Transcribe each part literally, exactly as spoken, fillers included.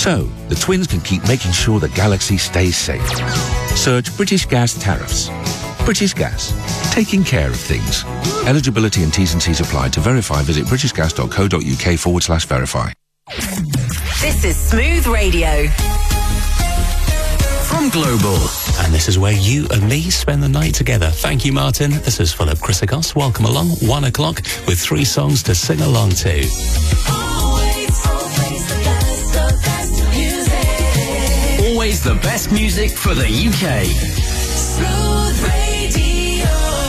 So, the twins can keep making sure the galaxy stays safe. Search British Gas tariffs. British Gas. Taking care of things. Eligibility and T's and C's apply. To verify, visit britishgas.co.uk forward slash verify. This is Smooth Radio. From Global. And this is where you and me spend the night together. Thank you, Martin. This is Philip Chrysikos. Welcome along. One o'clock with three songs to sing along to. Always, always the best, the best music. Always the best music for the U K. Smooth Radio.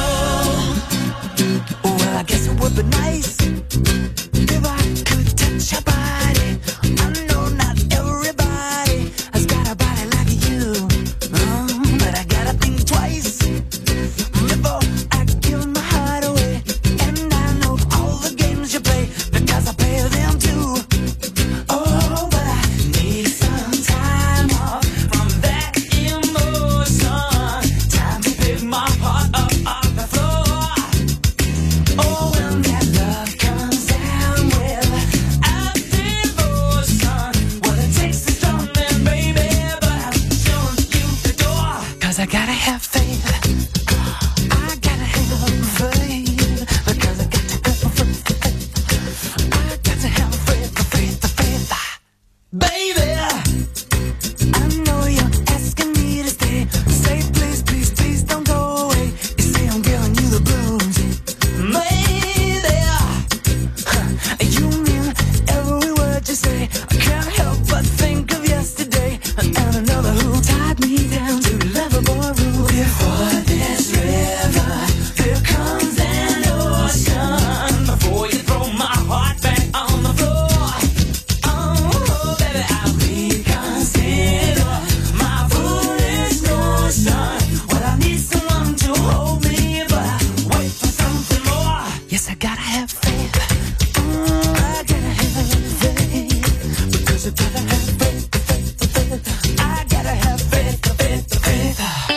Well, I guess it would be nice if I could touch your body. I know not everybody has got a body like you, um, but I gotta think twice before I give my heart away. And I know all the games you play because I play them too. Oh, but I need some time off from that emotion. Time to pick my heart up off the floor. Oh, when that love comes down with devotion, well, it takes a strong man, baby, but I'm showing you the door. Cause I gotta have faith. I gotta have faith. Because I got to have faith. I got to have faith, faith, faith. Baby, I know you're asking me to stay. Say please, please, please don't go away. You say I'm giving you the blues. Maybe huh, you mean every word you say. I can't help but think of yesterday and another who tied me down to lovable rule. Before this river, there comes an ocean. Before you throw my heart back on the floor, oh baby, I'll reconsider my foolish notion. Well, I need someone to hold me, but I wait for something more. Yes, I gotta have faith. Mm, I gotta have faith. Because I gotta have faith, faith, faith. I gotta have faith, faith, faith.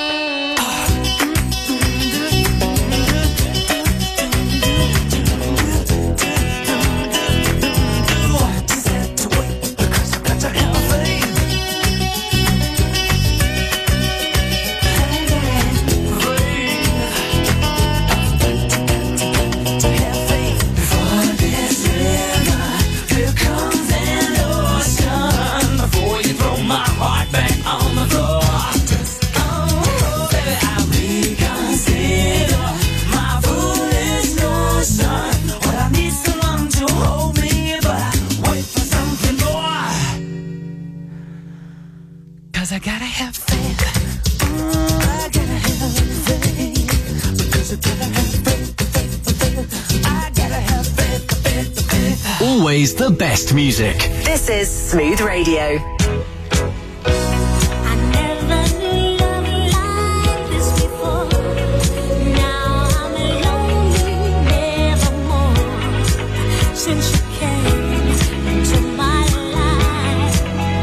Just have to wait because I got to have faith. To have faith. Before this river, here comes an ocean. Before you throw my heart back on the floor, oh baby, I'll reconsider my foolish notion. Well, I need someone to hold me, but I wait for something more. Cause I gotta have faith. Mm, I gotta have faith. Because I gotta have faith, faith, faith. I gotta have faith, faith, faith. Always the best music. This is Smooth Radio. I never knew love like this before. Now I'm lonely nevermore. Since you came into my life,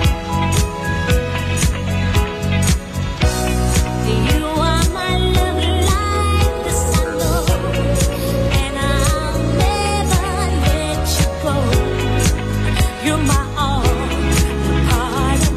you are my love like the sun, and I'll never let you go. You're my all, part of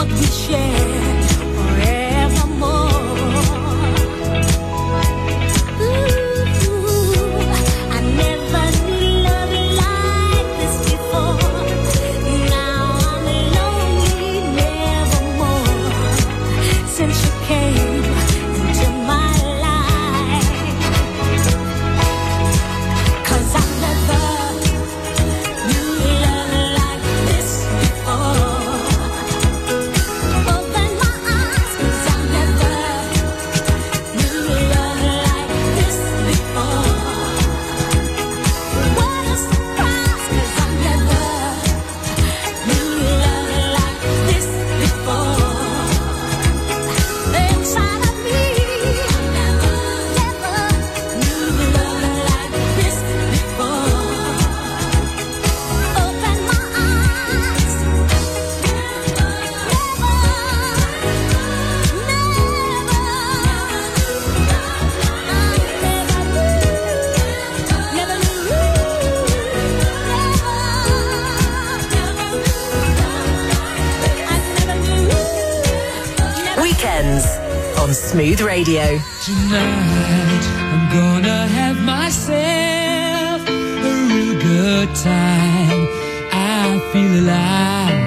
what we share forevermore. Ooh, I never knew love like this before. Now I'm lonely nevermore. Since you came into my life, 'cause I never knew love like this before. Open my eyes, 'cause I never knew love like this before. What a surprise, 'cause I never knew love like this before. Inside of me, I never, never knew love like this before. Open my eyes, never, never, never, Weekends on Smooth Radio. Tonight I'm gonna have myself a real good time. I feel alive,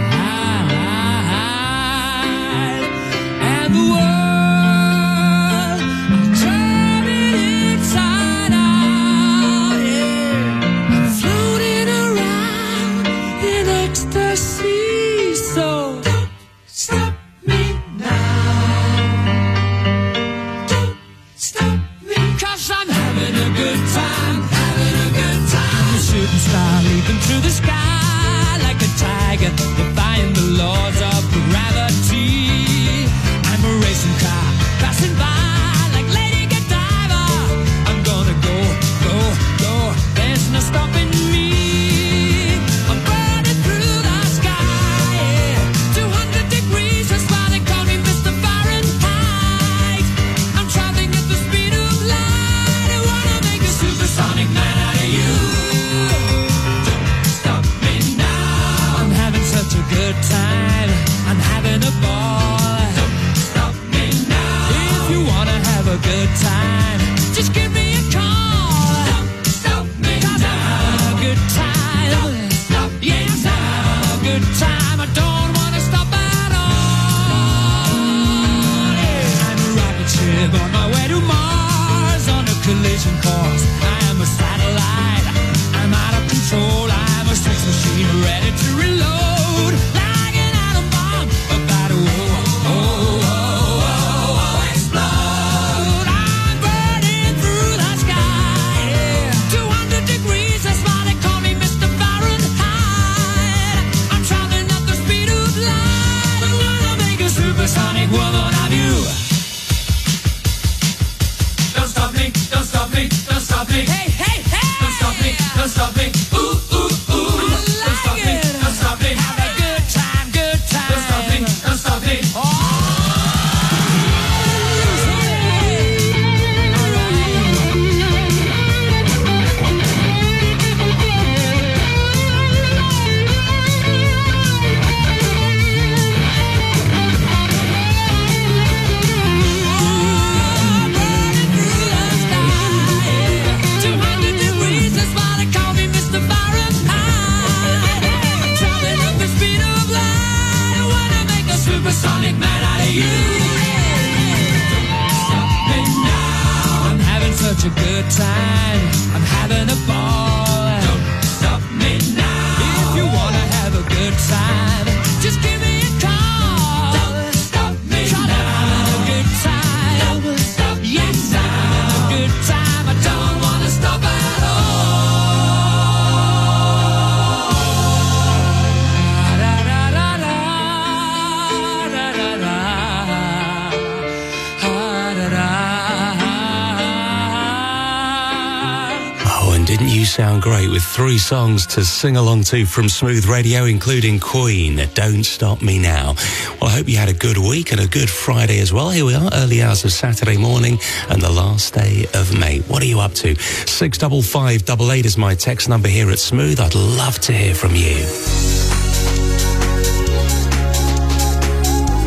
and the world I'm turning inside out. Yeah, I'm floating around in ecstasy. So don't stop me now. Don't stop me, 'cause I'm having a good time, having a good time. I'm a shooting star leaping through the sky like a tiger, defying the laws of gravity. I'm a racing car passing by like Lady Godiva. I'm gonna go, go, go. There's no stopping me. I'm burning through the sky, yeah. two hundred degrees, that's why they call me Mister Fahrenheit. I'm traveling at the speed of light. I wanna make a supersonic man out of you. Don't stop me now. I'm having such a good time. I'm having a ball. Don't stop me now. If you wanna have a good time, just give me a call. Don't stop me now. 'Cause I'm having a good time. Don't stop me yes, now. I'm having a good time. I don't wanna stop at all. Yeah. I'm a rocket ship on my way to Mars on a collision course. I am a satellite. I'm out of control. I'm a sex machine ready to reload. Like an atom bomb about to oh, oh, oh, oh, oh, explode. I'm burning through the sky. Yeah. two hundred degrees, that's why they call me Mister Fahrenheit. I'm traveling at the speed of light. I'm gonna make a supersonic woman of you. Don't stop me, don't stop me, don't stop me. Hey, hey, hey! Don't stop me, don't stop me. Ooh, ooh, ooh. Don't stop me, don't stop me. Have a good time, good time. Don't stop me, don't stop me. Oh! two hundred degrees, that's why they call me Mister Fahrenheit. Traveling at the speed of light. I wanna make a supersonic man out of you. Stop me now. I'm having such a good time. I'm having a ball. Don't stop me now. If you wanna have a good time, just give me a call. Don't stop me now. I'm having a good time. Don't stop yes, I'm having a good time. I don't wanna stop at all. Da, da, da, da, da, da, da. Ah, da, da. Oh, and didn't you sound great with three songs to sing along to from Smooth Radio, including Queen, Don't Stop Me Now. Well, I hope you had a good week and a good Friday as well. Here we are, early hours of Saturday morning and the last day of May. What are you up to? six five five eight eight is my text number here at Smooth. I'd love to hear from you.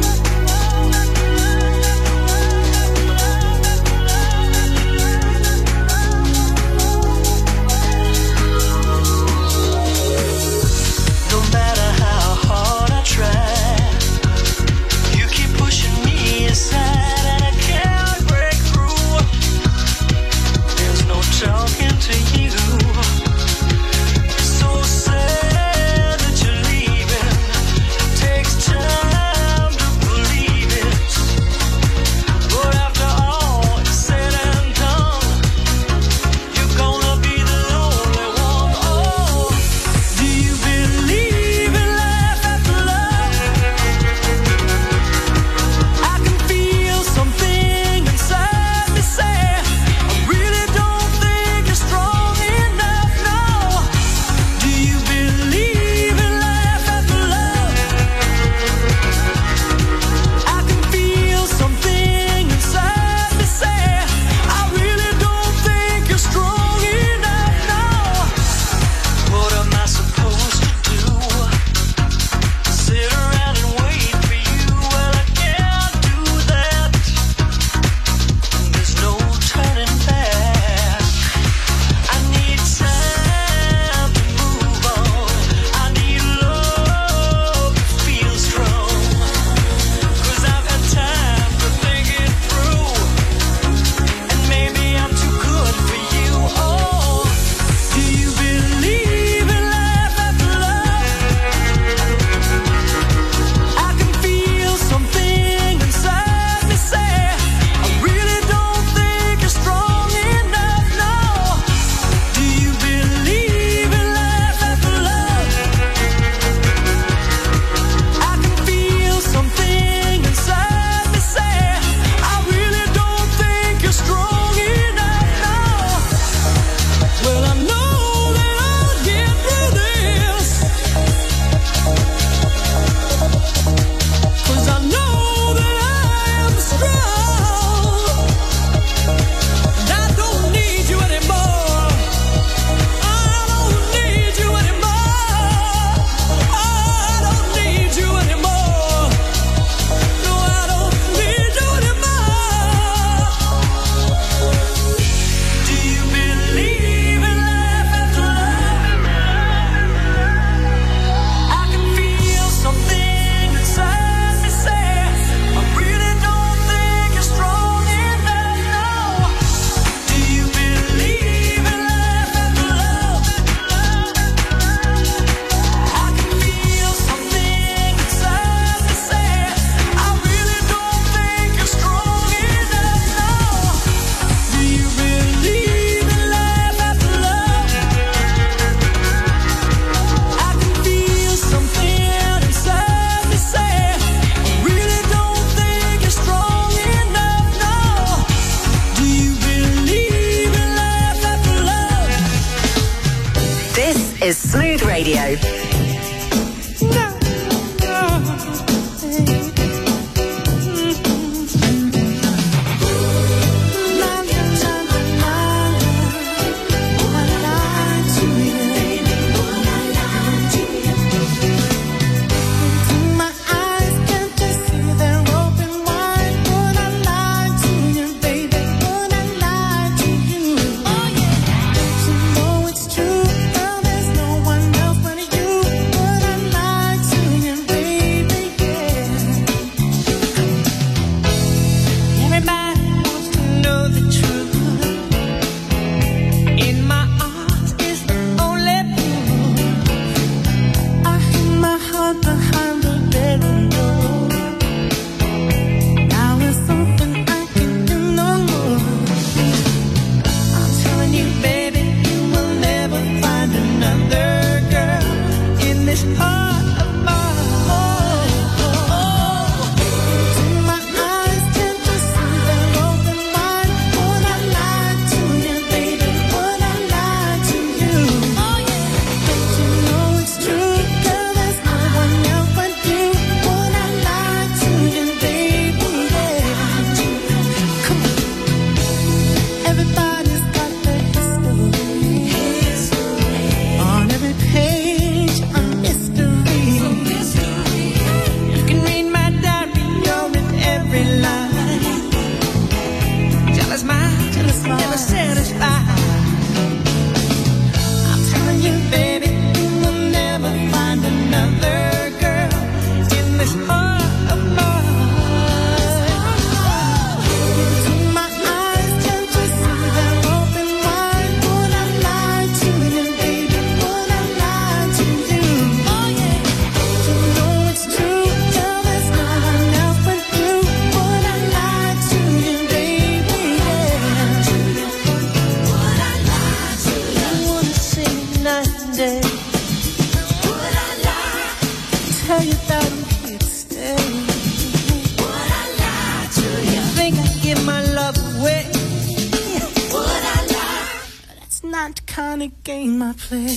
not the kind of game I play.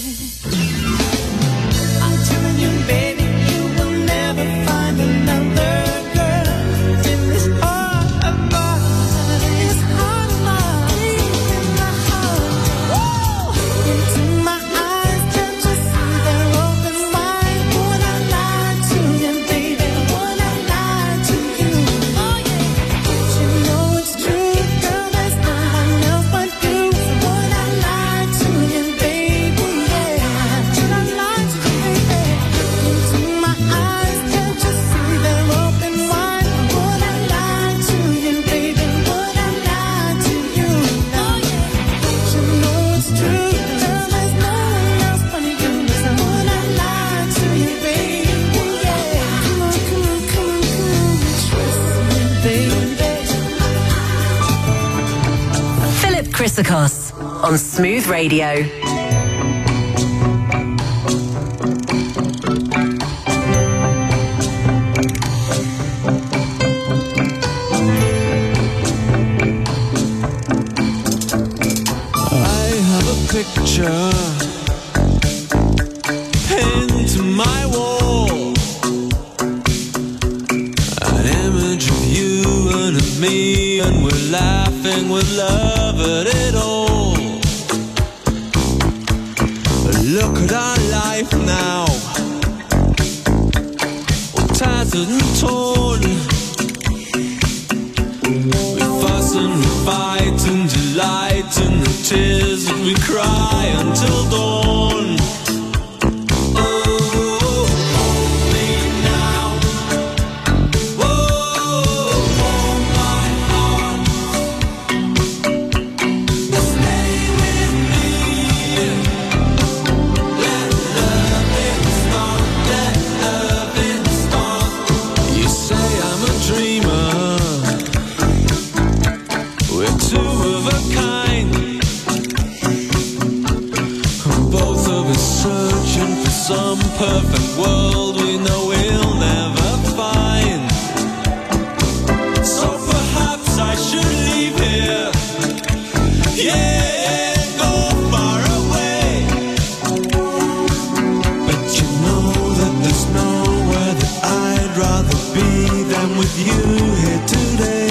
I'm telling you, baby, you will never find another girl in this heart of mine. This heart of mine, in my heart. Woo! Into my eyes, can't you see they're open wide? Would I lie to you, baby? Would I lie to you? Oh yeah, you know it's true, girl. There's no one else but you. Would I lie to you, baby? Yeah, should I lie to you, baby? Into my eyes, can't you see they're open wide? Would I lie to you, baby? Would I lie to you? Oh yeah, you know it's true, girl. There's no one else but you. So would I lie to you, baby? Yeah, come on, come on, come on, come on, trust me, baby. Philip Chrysakos on Smooth Radio. I have a picture pinned to my wall, an image of you and of me, and we're laughing with love at it all. Look at our life now, all tattered and torn. We fuss and we fight and delight in the tears that we cry until dawn. Oh, hold me now. Oh, hold my heart. Stay with me. Let loving start. Let loving start. You say I'm a dreamer. We're two of a kind, both of us searching for some perfect world we know we'll never find. So perhaps I should leave here, yeah, go far away. But you know that there's nowhere that I'd rather be than with you here today.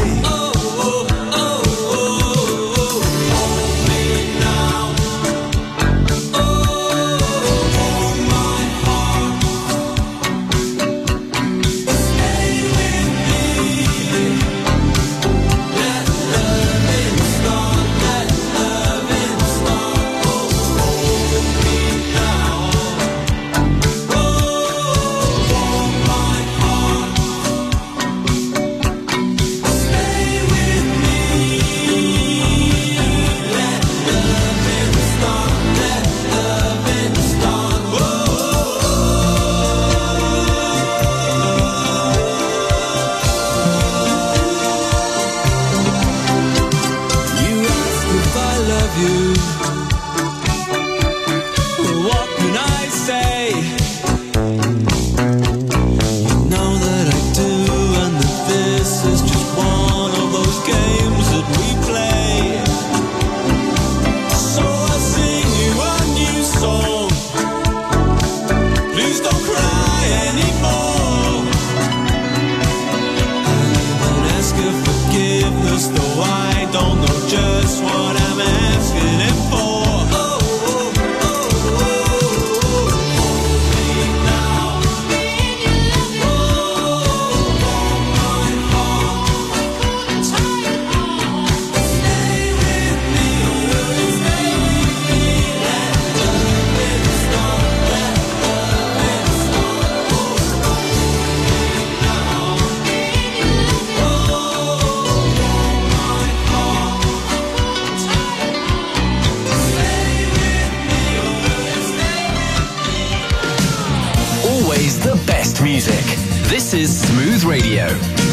Music. This is Smooth Radio.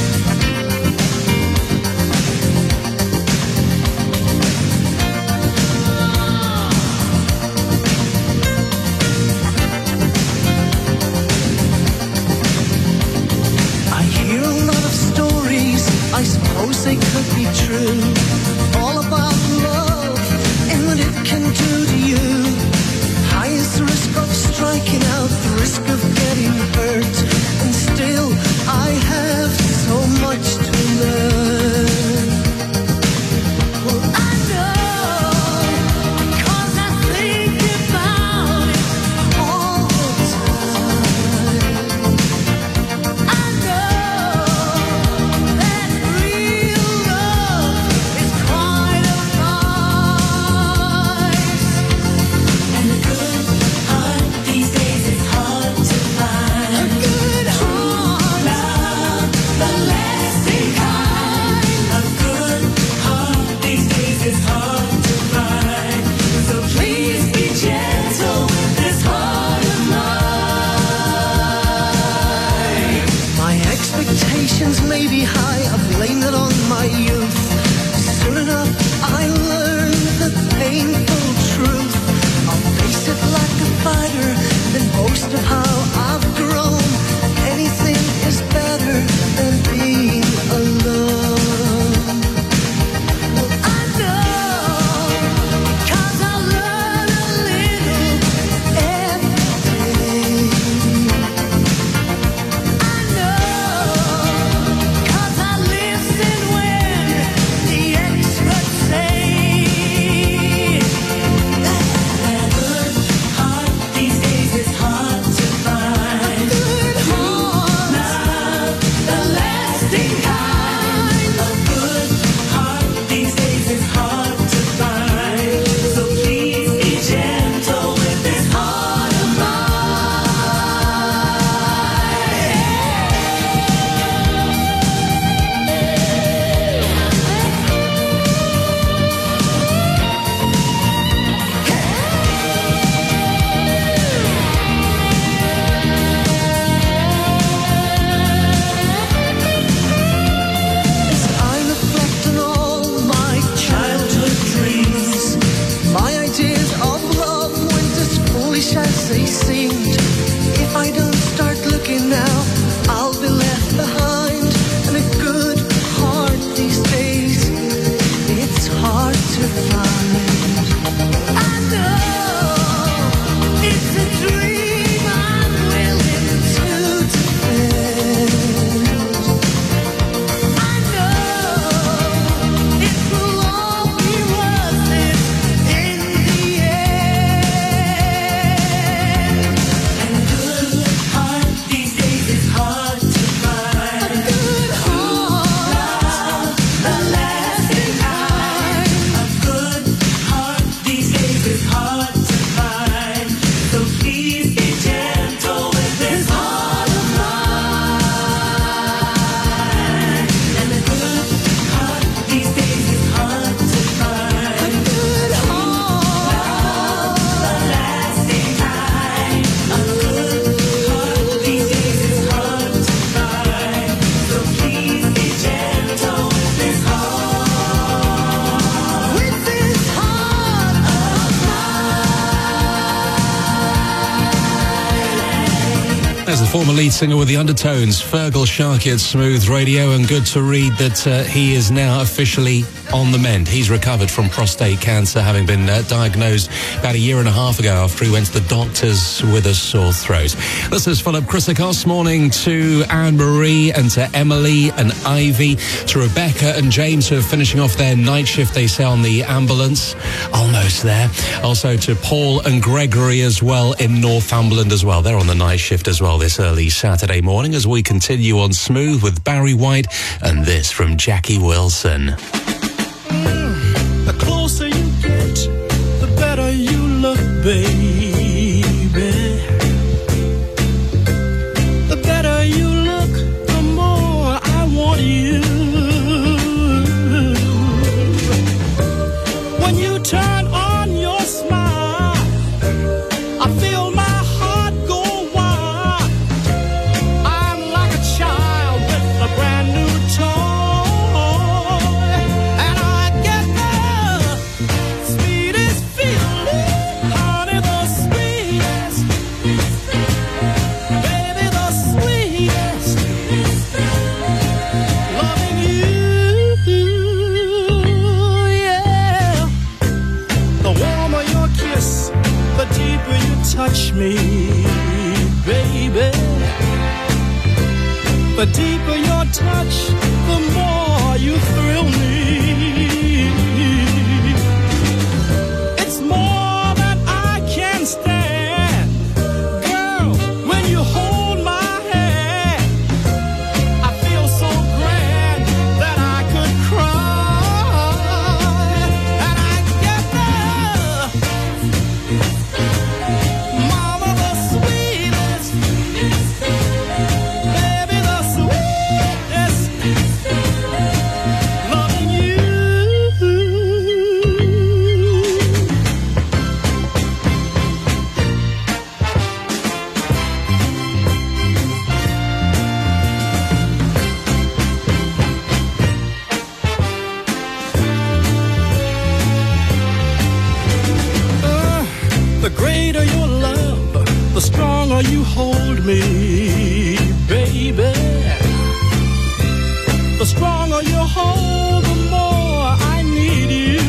I hear a lot of stories, I suppose they could be true, all about love and what it can do to may be high, I blame it on my youth. Soon enough, I learned the painful truth. I'll face it like a fighter, then boast of how I've grown. Anything is better than being alone. Well, I know, 'cause I learn a little every day. I know, 'cause I listen when the experts say that a good heart these days is hard to find. A good heart, love, the lasting kind. A good heart these days is hard to find. So please be gentle with this heart of As I reflect on all my childhood dreams, my ideas of love went as foolish as they seemed. If I don't start looking now, I'll be left behind. And a good heart these days, it's hard to find. I know it's a dream I'm willing to defend. I know it will all be worth it in the end. And a good heart these days is hard to find. A good heart, the lasting kind. A good heart these days is hard to find. So please be gentle with this heart of mine. And a good heart these days is hard to find. A good heart, the lasting kind. A good heart these days is hard to find. So please be gentle with this heart. With this heart of As the former lead singer with the Undertones, Fergal Sharkey at Smooth Radio, and good to read that uh, he is now officially on the mend. He's recovered from prostate cancer, having been uh, diagnosed about a year and a half ago after he went to the doctors with a sore throat. This is Philip Christokos. Morning to Anne-Marie and to Emily and Ivy, to Rebecca and James, who are finishing off their night shift, they say, on the ambulance. Almost there. Also to Paul and Gregory as well in Northumberland as well. They're on the night shift as well this early Saturday morning as we continue on Smooth with Barry White and this from Jackie Wilson. The closer you get, the better you look, baby. The better you look, the more I want you. When you turn on your smile, I feel my heart go wild. I'm like a child with a brand new toy, and I get the sweetest feeling, honey, the sweetest, baby, the sweetest, loving you, yeah. The warmer your kiss, the deeper you touch me, baby. The deeper your touch, the more you thrill me. It's more than I can stand. Girl, when you hold my hand, I feel so grand that I could cry. And I get the mama, the sweetest, baby, the sweetest. hold me, baby. The stronger you hold, the more I need you.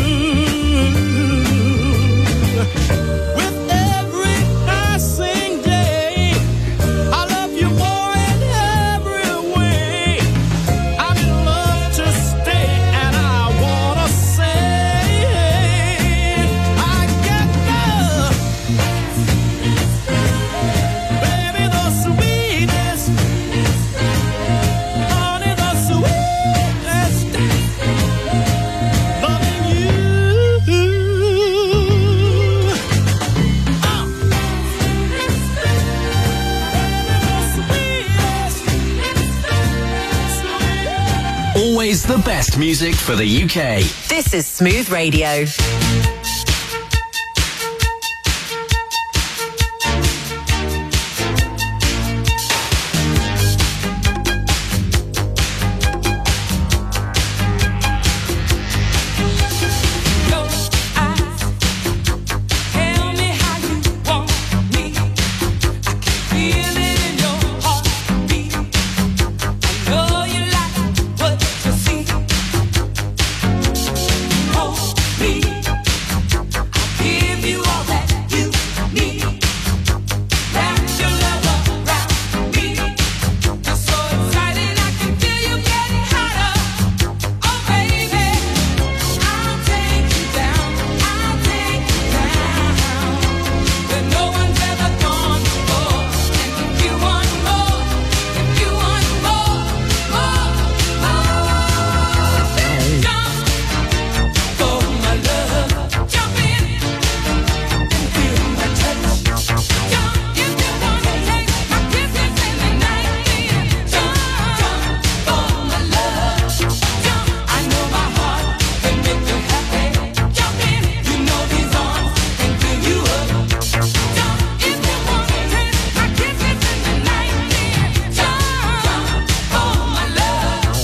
With every passing day, I love you more in every way. I'm in love to stay, and I wanna say I get love, baby, the sweetest, honey, the sweetest, loving you. Uh, Always the best music for the U K. This is Smooth Radio. Your eyes tell me how you want me. I can feel it in your heartbeat. I know you like what you see. Hold me, I'll give you all that you need. Wrap your love around me. You're so excited, I can feel you getting hotter. Oh baby, I'll take you down, I'll take you down, where no one's ever gone before. And if you want more, if you want more, more, more, then jump for my love. Jump in and feel my touch. Jump if you want to take my kisses in the night. Then jump, jump for my love. Jump, I know my heart can make you happy. Jump in, you know these arms can fill you up. Jump if you want to take my kisses in the night. Then jump, jump for my love.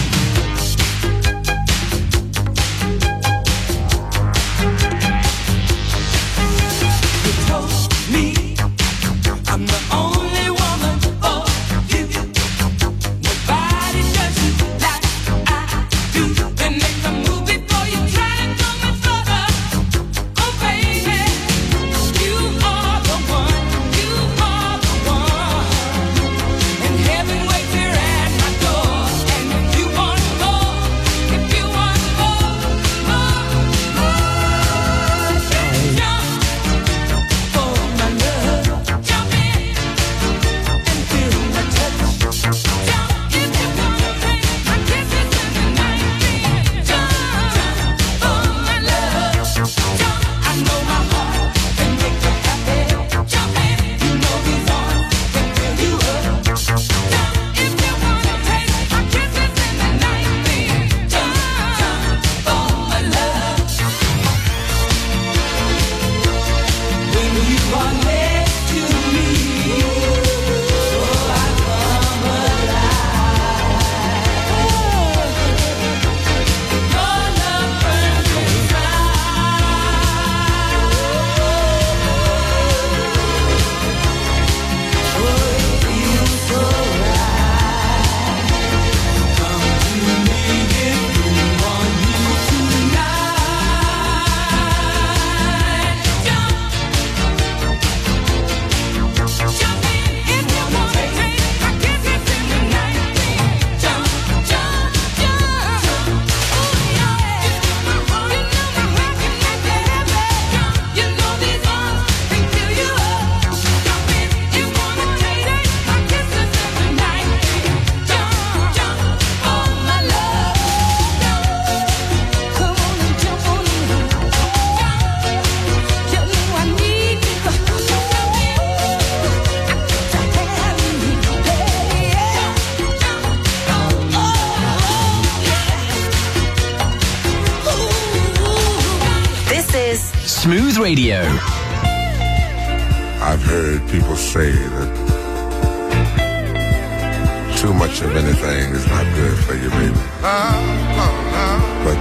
You told me I'm the only woman for you. Nobody does you like I do. Then make a move before you try to go much further. Oh baby, you are the one, you are the one. And heaven waits here at my door. And if you want more, if you want more, more, more, then jump for my love. Jump in and feel my touch. Jump if you wanna take my kisses in the night. Then jump, jump for my love. Jump, I know my heart can make you happy. Jump in, you know these arms can fill you up. Jump if you wanna take my kisses in the night. Then jump, jump for my love. When you are next to me, oh I come alive. Your love burns inside. Oh, it feels so right. Come to me if you want me tonight. Jump, jump in if you wanna take my kisses in the night. Jump, jump, jump, oh yeah. You know my heart, you know my heart can make you happy. Jump, you know these arms can fill you up. Jump in, you wanna take my kisses in the night. Jump, jump for my love. Come on and jump on in. You know I need you. I got to have you, yeah. Oh, yeah. This is Smooth Radio. I've heard people say that too much of anything is not good for you, baby. But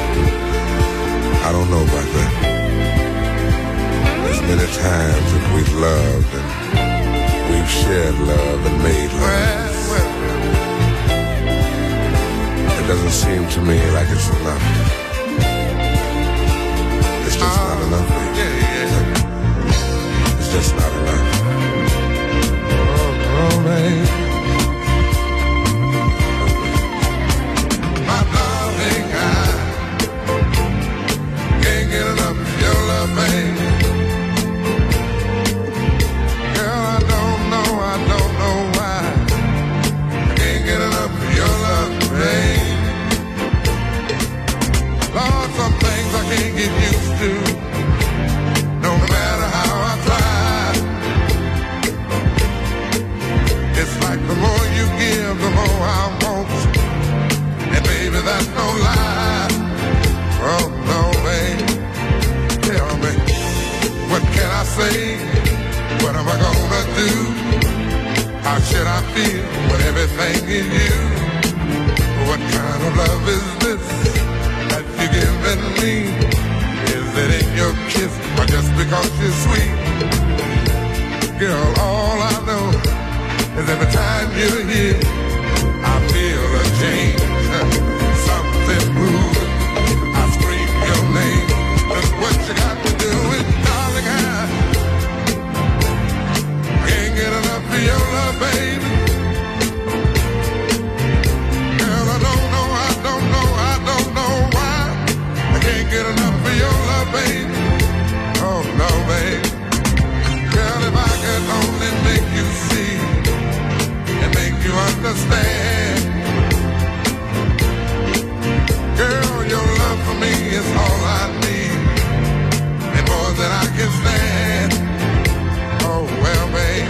I don't know about that. As many times as we've loved and shared love and made love. It doesn't seem to me like it's enough. It's just not enough, baby. It's just not enough. Oh, oh, baby. My darling, I can't get enough of your love, baby. Girl, I don't know, I don't know why I can't get enough of your love, baby. Lord, some things I can't get used to, no matter how I try. It's like the more you give, the more I want. And baby, that's no lie. Oh, no, baby. Tell me, what can I say? What am I gonna do? How should I feel when everything is you? What kind of love is this that you're giving me? Is it in your kiss or just because you're sweet? Girl, all I know is every time you're here, I feel a change. Something moving, I scream your name. Look what you got to do with darling, I can't get enough of your love, baby. Girl, I don't know, I don't know, I don't know why I can't get enough of your love, baby. Oh, no, baby. Girl, if I could only make you see and make you understand. Girl, your love for me is all I need and more than I can stand. Oh, well, babe,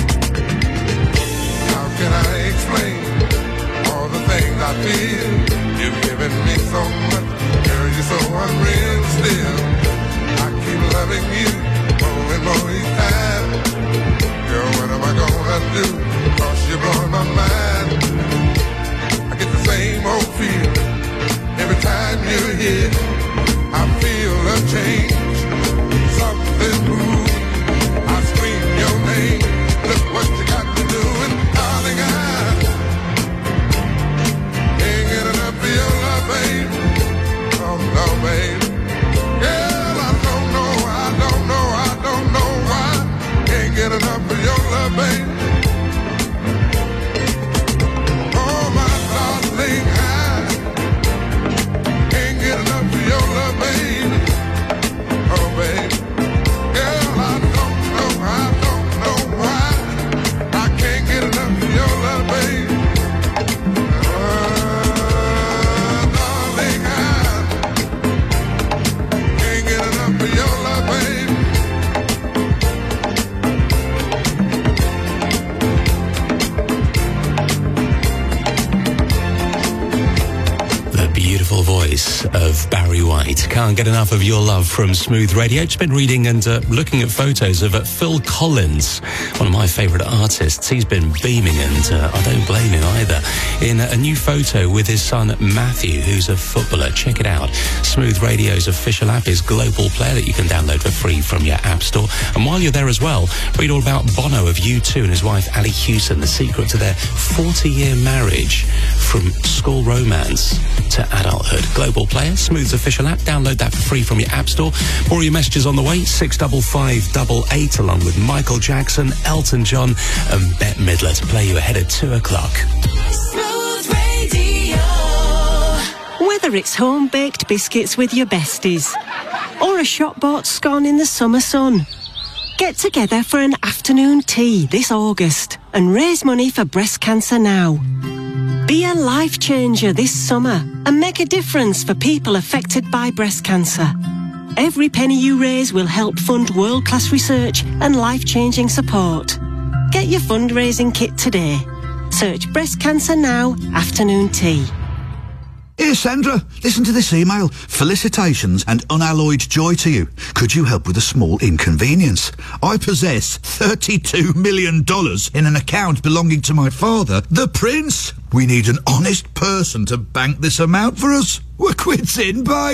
how can I explain all the things I feel? You've given me so much, girl, you're so unreal still. I keep loving you more and more each time. Girl, what am I gonna do? Cause you're blowing my mind. I get the same old feeling every time you're here. I feel a change, something moves. I scream your name. Look what you got to do, and darling, I can't get enough of your love, babe. Oh no, babe. Girl, I don't know, I don't know, I don't know why. Can't get enough of your love, babe. Oh my darling, I can't get enough of your love, babe. Oh, babe. Girl, I don't know, I don't know why I can't get enough of your love, babe. Oh, darling, I can't get enough of your love, babe. The beautiful voice of Barry White. Can't get enough of your love from Smooth Radio. Just been reading and uh, looking at photos of uh, Phil Collins, one of my favourite artists. He's been beaming, and uh, I don't blame him either, in a new photo with his son Matthew, who's a footballer. Check it out. Smooth Radio's official app is Global Player, that you can download for free from your app store. And while you're there as well, read all about Bono of U two and his wife Ali Hewson, the secret to their forty-year marriage from school romance to adulthood. Global Player, Smooth's official app. Download that for free from your app store. More of your messages on the way. six five five eight eight, along with Michael Jackson, Elton John and Bette Midler to play you ahead at two o'clock. Smooth Radio. Whether it's home-baked biscuits with your besties or a shop-bought scone in the summer sun, get together for an afternoon tea this August and raise money for breast cancer now. Be a life changer this summer and make a difference for people affected by breast cancer. Every penny you raise will help fund world-class research and life-changing support. Get your fundraising kit today. Search Breast Cancer Now Afternoon Tea. Here, Sandra, listen to this email. Felicitations and unalloyed joy to you. Could you help with a small inconvenience? I possess thirty-two million dollars in an account belonging to my father, the Prince. We need an honest person to bank this amount for us. We're quits in, babe.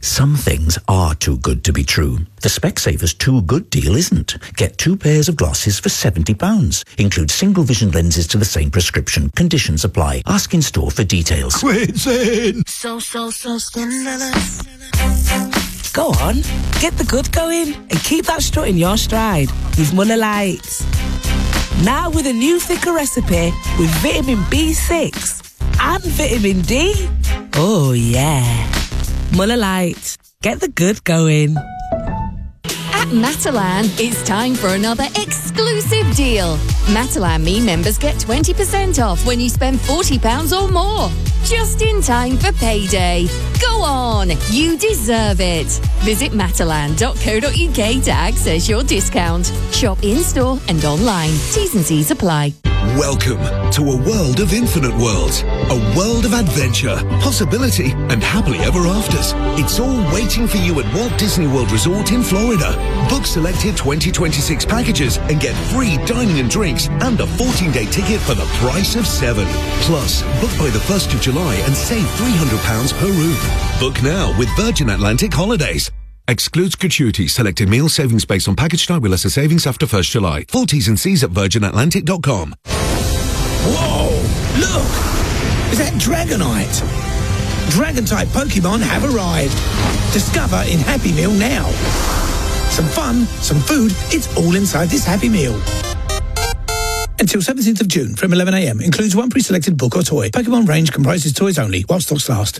Some things are too good to be true. The Specsavers Too Good deal isn't. Get two pairs of glasses for seventy pounds. Include single vision lenses to the same prescription. Conditions apply. Ask in store for details. Quid's in! So, so, so scandalous. Go on, get the good going and keep that strut in your stride with Muller Lights. Now with a new thicker recipe with vitamin B six and vitamin D. Oh yeah. Muller Lights. Get the good going. At Matalan, it's time for another exclusive deal. Matalan Me members get twenty percent off when you spend forty pounds or more. Just in time for payday. Go on, you deserve it. Visit matalan dot co dot uk to access your discount. Shop in-store and online. T's and C's apply. Welcome to a world of infinite worlds, a world of adventure, possibility, and happily ever afters. It's all waiting for you at Walt Disney World Resort in Florida. Book selected twenty twenty-six packages and get free dining and drinks and a fourteen-day ticket for the price of seven. Plus, book by the first of July and save three hundred pounds per room. Book now with Virgin Atlantic Holidays. Excludes gratuity. Selected meal savings based on package type with lesser savings after first July. Full T's and C's at virgin atlantic dot com. Whoa! Look! Is that Dragonite? Dragon-type Pokemon have arrived. Discover in Happy Meal now. Some fun, some food, it's all inside this Happy Meal. Until seventeenth of June from eleven a m. Includes one pre-selected book or toy. Pokemon range comprises toys only while stocks last.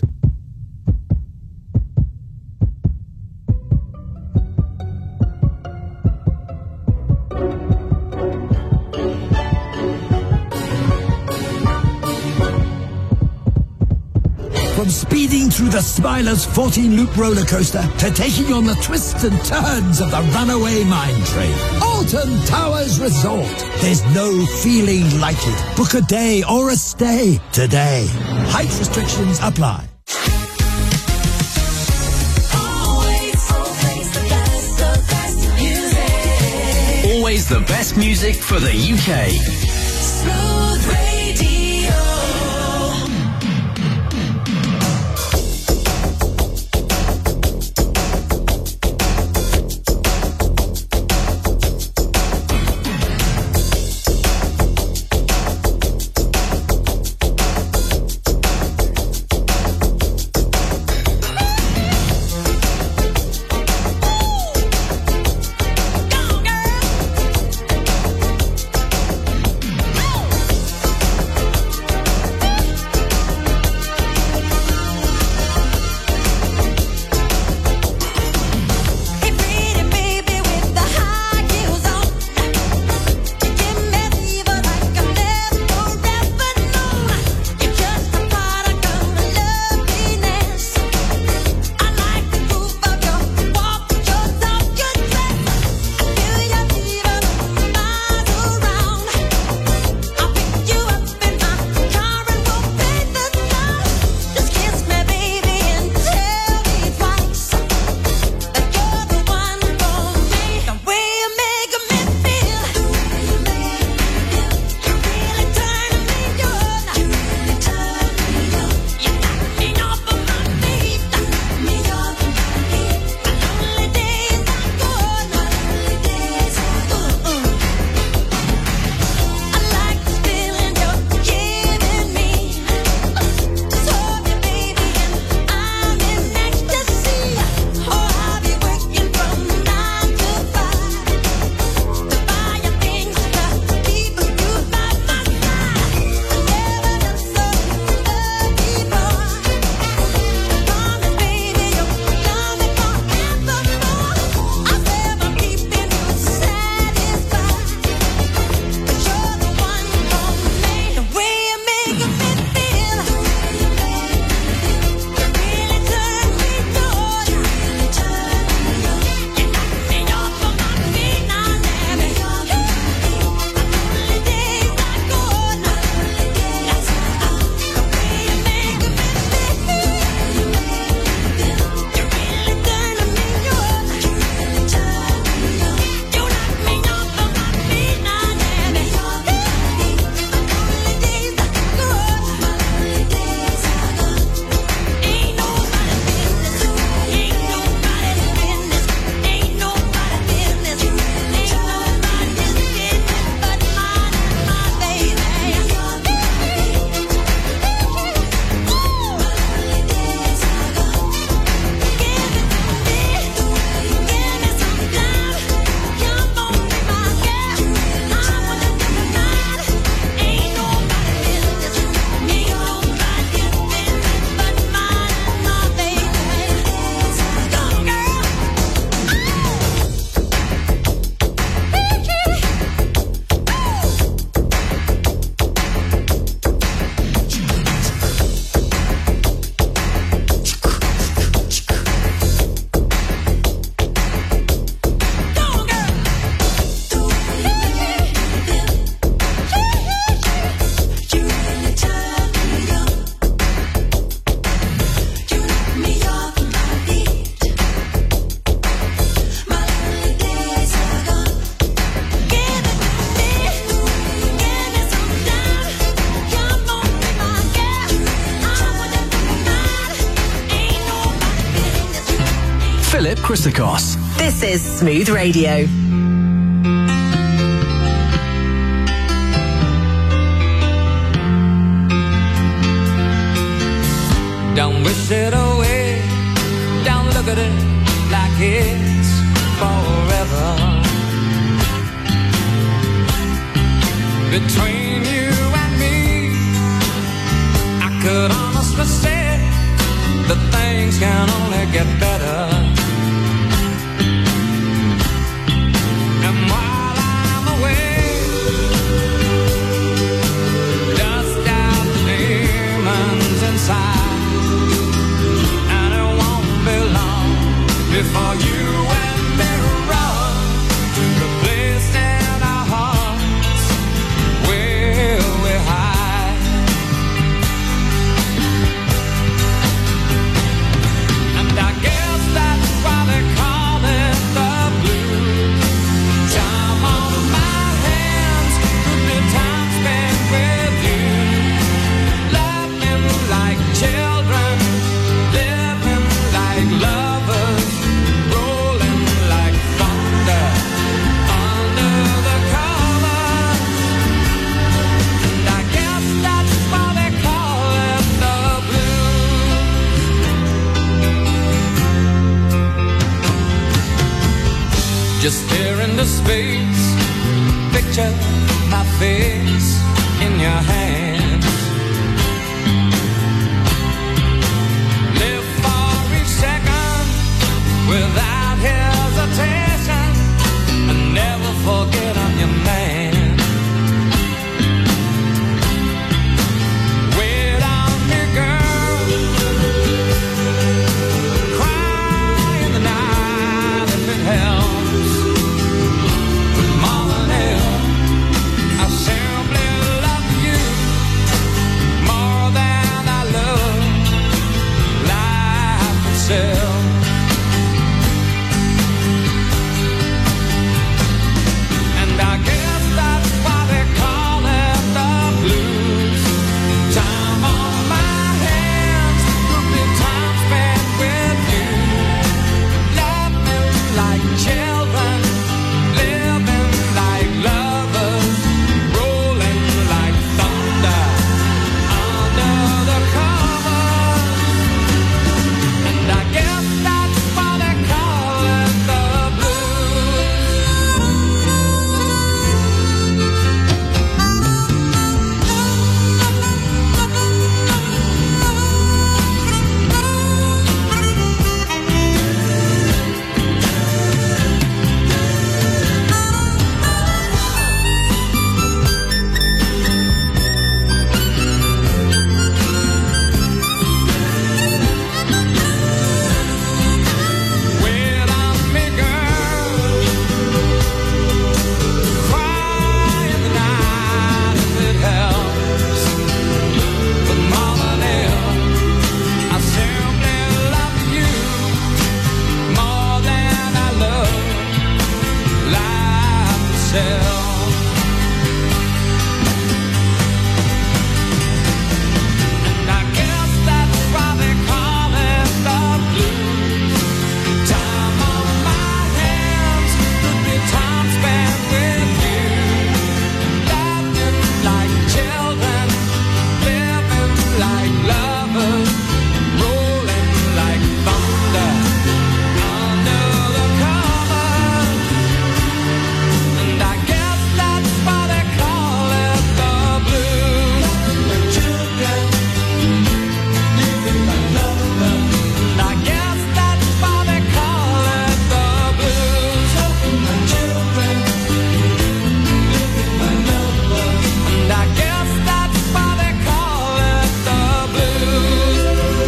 From speeding through the Smiler's fourteen-loop roller coaster to taking on the twists and turns of the runaway mine train. Alton Towers Resort. There's no feeling like it. Book a day or a stay today. Height restrictions apply. Always, always the best, the best music. Always the best music for the U K. Smooth Radio. Philip Christokos. This is Smooth Radio. Don't wish it away. Don't look at it like it's forever. Between you and me, I could honestly say that things can only get better. And while I'm away, dust out the demons inside. Before you and me run to the place in our hearts where we hide. And I guess that's why they call it the blues. Time on my hands could be time spent with you, laughing like children, living like lovers. Just stare into space, picture my face in your hands. Live for each second without hesitation, and never forget I'm your man. Wait on me, girl, cry in the night if it helps. And I guess that's why they call it the blues. Time on my hands could be time spent with you, laughing like children, living like lovers, rolling like thunder under the covers. And I guess that's why they call it the blues. Wait on me, girl, cry in the night if it helps. But more than ever, I simply love you more than I love life itself. And I guess that's why they call it the blues. Time on my hands could be time spent with you, laughing like children, living like lovers, rolling like thunder under the covers. And I guess that's why they call it the blues. The children, living like lovers. And I guess that's why they call it the blues. The children, living like lovers. And I guess that's why they call it the blues.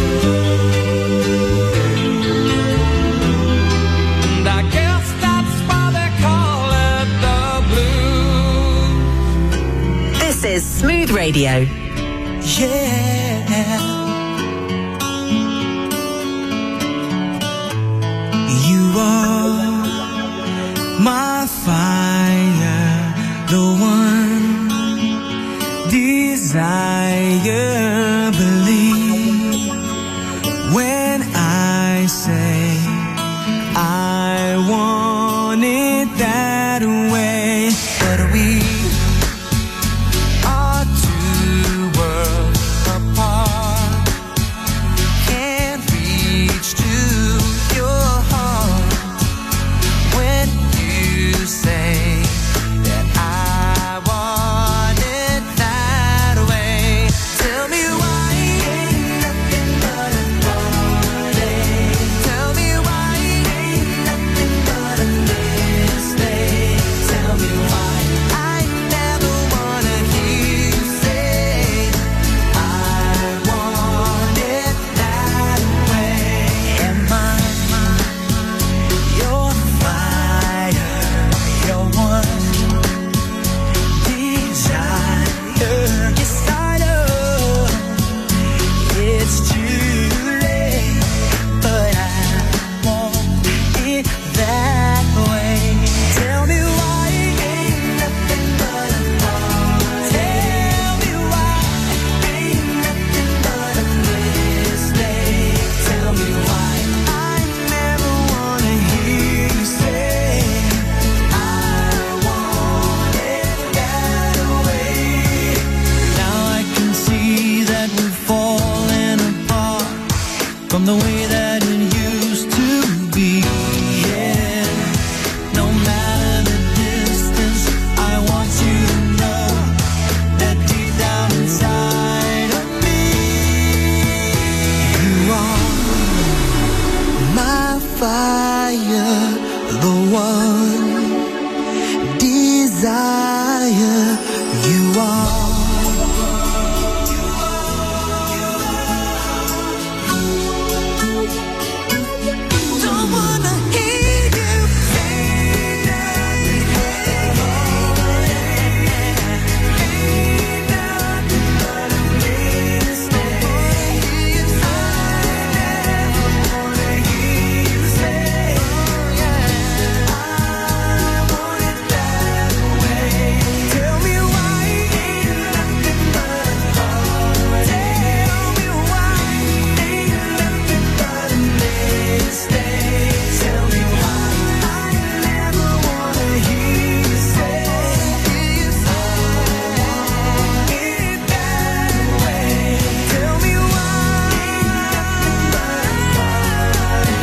And I guess that's why they call it the blues. This is Smooth Radio. Yeah. You are my fire, the one desire. Believe when I say I want it that way, but we are two worlds apart. Can't reach to your heart when you say that I want it that way. Tell me why ain't nothing but a party. Tell me why ain't nothing but a mistake. Tell me why I never wanna hear you say I want it that way. Am I your fire, your one desire? Yes, I know it's too late, but I want it that way. Tell me why ain't nothing but a party. Tell me why ain't nothing but a mistake. Tell me why I never wanna hear you say I want it that way. Now I can see that we're falling apart from the way that it used to be. Yeah, no matter the distance, I want you to know that deep down inside of me, you are my fire, the one desire. You are. Don't wanna hear you say that. Ain't nothing but a mistake. I never wanna hear you say I want it that way. Tell me why ain't nothing but a party. Tell me why ain't nothing but a mistake. Tell me why I never wanna hear you say it that way. Tell me why ain't nothing but a party.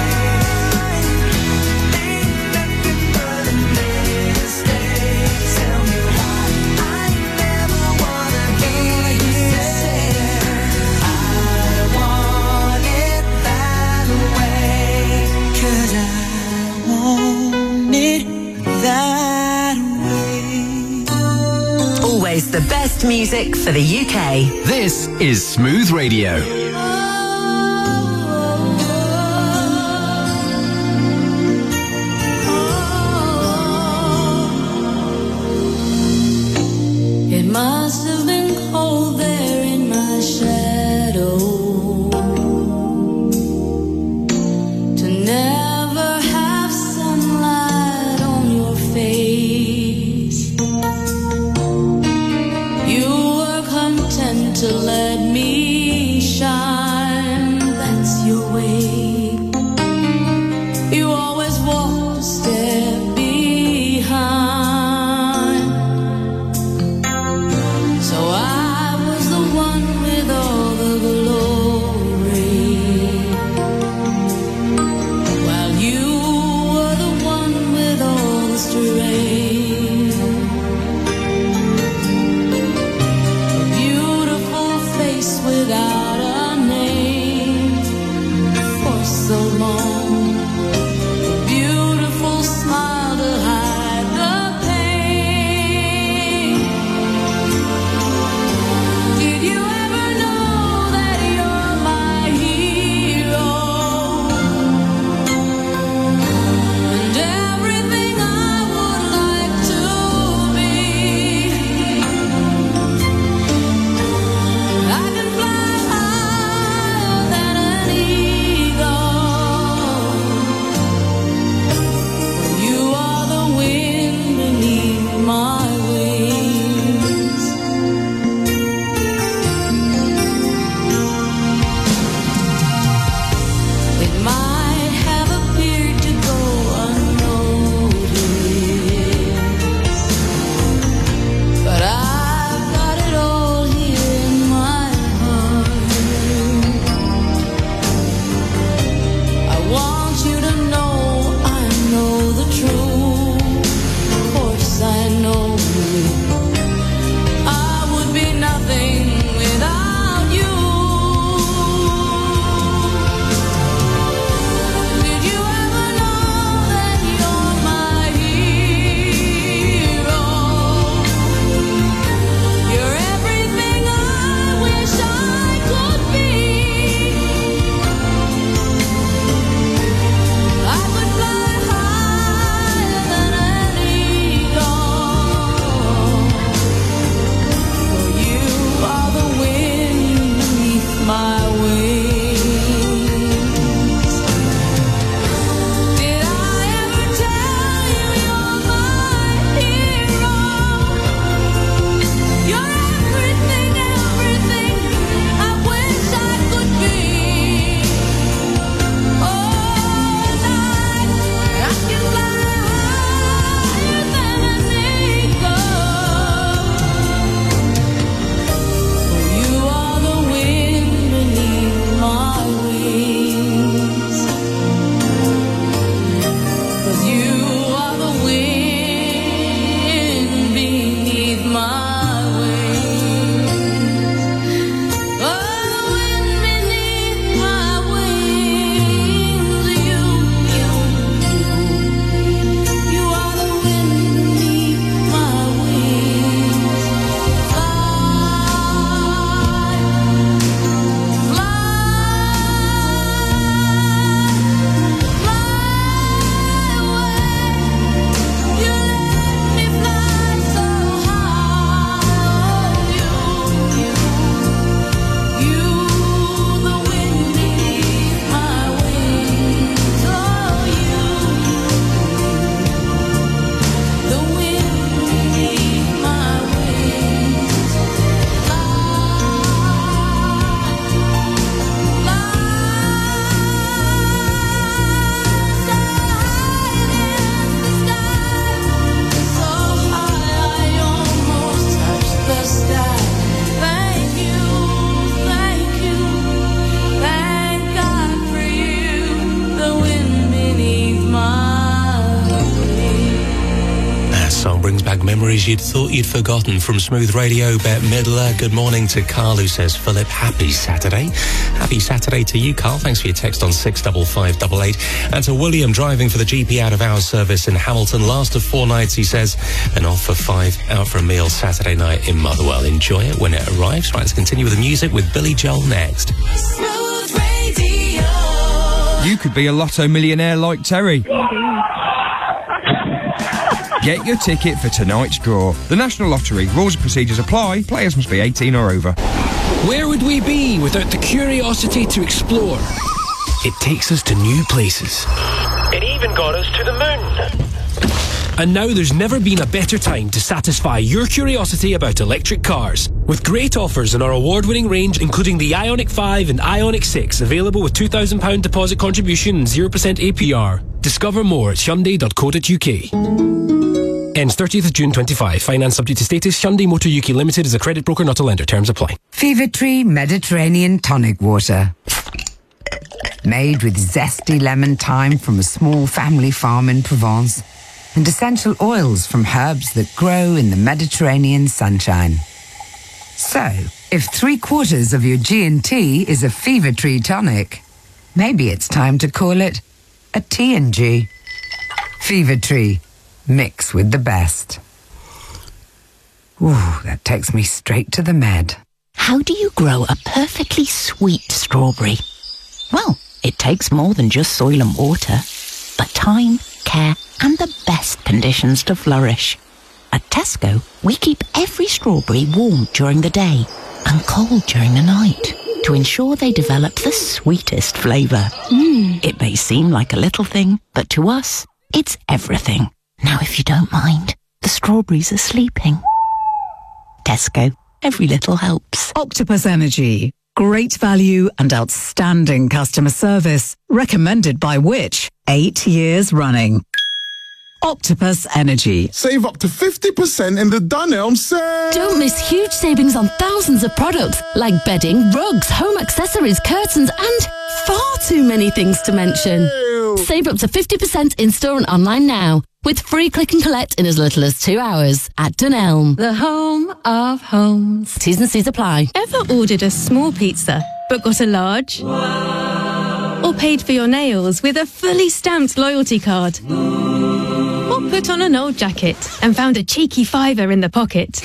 Ain't nothing but a mistake. Tell me why I never wanna hear you say I want it that way. 'Cause I want it that way. Always the best music for the U K. This is Smooth Radio. It must have been cold there in my shadow to never have sunlight on your face. You were content to let me shine. That's your way. You always walked a step behind. So memories you'd thought you'd forgotten from Smooth Radio. Bette Midler. Good morning to Carl, who says, Philip, happy Saturday. Happy Saturday to you, Carl. Thanks for your text on six five five eight eight. And to William, driving for the G P out-of-hours service in Hamilton. Last of four nights, he says, and off for five, out for a meal Saturday night in Motherwell. Enjoy it when it arrives. Right, let's continue with the music with Billy Joel next. Smooth Radio. You could be a lotto millionaire like Terry. Get your ticket for tonight's draw. The National Lottery. Rules and procedures apply. Players must be eighteen or over. Where would we be without the curiosity to explore? It takes us to new places. It even got us to the moon. And now there's never been a better time to satisfy your curiosity about electric cars. With great offers in our award-winning range, including the Ioniq five and Ioniq six, available with two thousand pounds deposit contribution and zero percent A P R. Discover more at Hyundai dot co dot U K. Ends thirtieth of June twenty-five. Finance subject to status. Hyundai Motor U K Limited is a credit broker, not a lender. Terms apply. Fever Tree Mediterranean Tonic Water. Made with zesty lemon thyme from a small family farm in Provence and essential oils from herbs that grow in the Mediterranean sunshine. So, if three quarters of your G and T is a Fever Tree tonic, maybe it's time to call it a T and G. Fever Tree. Mix with the best. Ooh, that takes me straight to the med. How do you grow a perfectly sweet strawberry? Well, it takes more than just soil and water, but time, care, and the best conditions to flourish. At Tesco, we keep every strawberry warm during the day and cold during the night to ensure they develop the sweetest flavour. Mm. It may seem like a little thing, but to us, it's everything. Now, if you don't mind, the strawberries are sleeping. Tesco, every little helps. Octopus Energy. Great value and outstanding customer service. Recommended by which? Eight years running. Octopus Energy. Save up to fifty percent in the Dunelm sale. Don't miss huge savings on thousands of products like bedding, rugs, home accessories, curtains, and far too many things to mention. Ew. Save up to fifty percent in-store and online now with free click and collect in as little as two hours at Dunelm. The home of homes. T's and C's apply. Ever ordered a small pizza but got a large? Wow. Or paid for your nails with a fully stamped loyalty card? Or put on an old jacket and found a cheeky fiver in the pocket?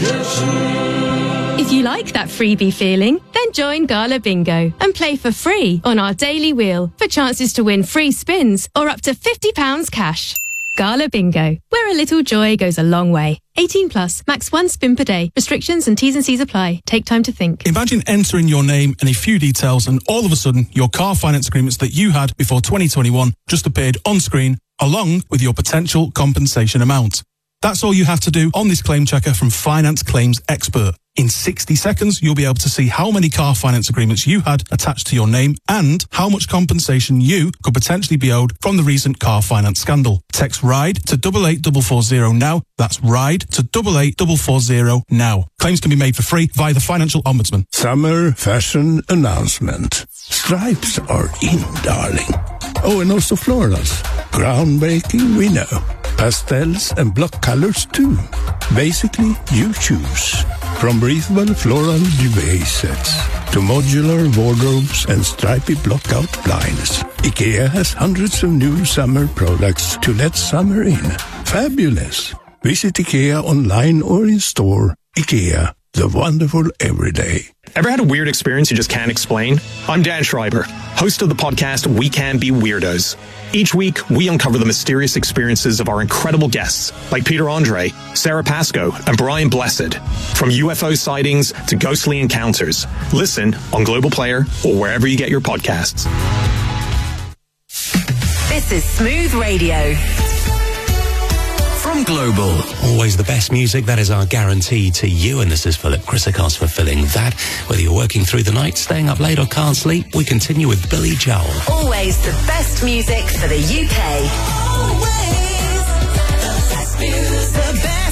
If you like that freebie feeling, then join Gala Bingo and play for free on our daily wheel for chances to win free spins or up to fifty pounds cash. Gala Bingo, where a little joy goes a long way. eighteen plus, max one spin per day. Restrictions and T's and C's apply. Take time to think. Imagine entering your name and a few details and all of a sudden your car finance agreements that you had before twenty twenty-one just appeared on screen along with your potential compensation amount. That's all you have to do on this claim checker from Finance Claims Expert. In sixty seconds, you'll be able to see how many car finance agreements you had attached to your name and how much compensation you could potentially be owed from the recent car finance scandal. Text RIDE to eight eight four four zero now. That's RIDE to eight eight four four zero now. Claims can be made for free via the Financial Ombudsman. Summer fashion announcement. Stripes are in, darling. Oh, and also florals. Groundbreaking, we know. Pastels and block colors too. Basically, you choose. From breathable floral duvet sets to modular wardrobes and stripy block-out blinds, IKEA has hundreds of new summer products to let summer in. Fabulous! Visit IKEA online or in store. IKEA, the wonderful everyday. Ever had a weird experience you just can't explain? I'm Dan Schreiber, host of the podcast We Can Be Weirdos. Each week, we uncover the mysterious experiences of our incredible guests, like Peter Andre, Sarah Pascoe, and Brian Blessed. From U F O sightings to ghostly encounters. Listen on Global Player or wherever you get your podcasts. This is Smooth Radio. From Global. Always the best music, that is our guarantee to you. And this is Philip Chrysikos fulfilling that. Whether you're working through the night, staying up late or can't sleep, we continue with Billy Joel. Always the best music for the U K. Always the best music. The best